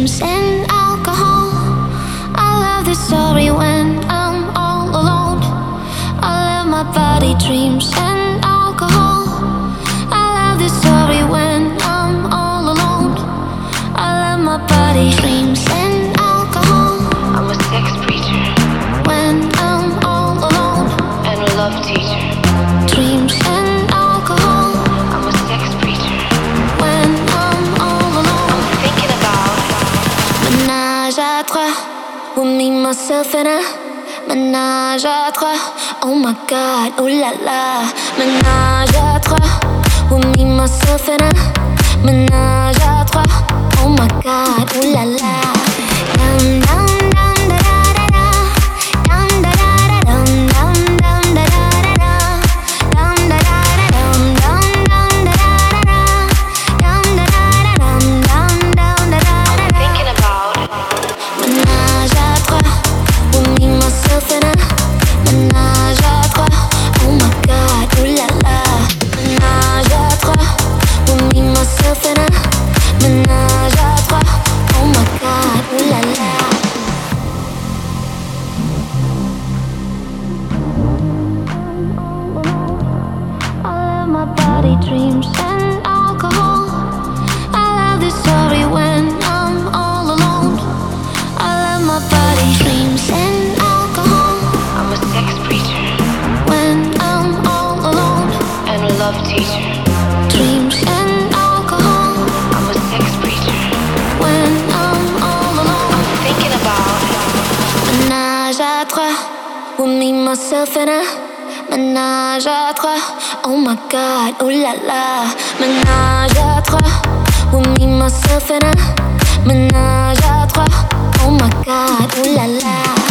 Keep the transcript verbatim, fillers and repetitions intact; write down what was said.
dreams and alcohol. I love this story when I'm all alone. I love my body, dreams and alcohol. I love this story when I'm all alone. I love my body, dreams and alcohol. I'm a sex preacher When I'm all alone. and a love teacher. Dreams and alcohol. I'm a sex preacher. When I'm all alone. I'm thinking about Menage à trois, with me, myself and I. Menage à trois, oh my god, oh la la. Menage à trois, with me, myself and I. Menage à trois, oh my god, oh la la. Dum dum dum da da da da, dum da da da dum dum dum da da da da, dum da da da dum dum dum da da da da, dum da da da dum dum dum da da da da. thinking about Menage à trois, with me, myself and I. Menage à trois, oh my god, oh la la. Menage à trois, with me, myself and I. Menage à trois, oh my god, oh la la. I love my body, dreams and alcohol. I love this story when I'm all alone. I love my body, dreams and alcohol. I'm a sex preacher When I'm all alone. and a love teacher. Dreams and alcohol. I'm a sex preacher. When I'm all alone. I'm thinking about Menage à trois, with me, myself and I. Menage à trois, oh my god, oh la la. Menage à trois, with me, myself and I. Menage à trois, oh my god, oh la la.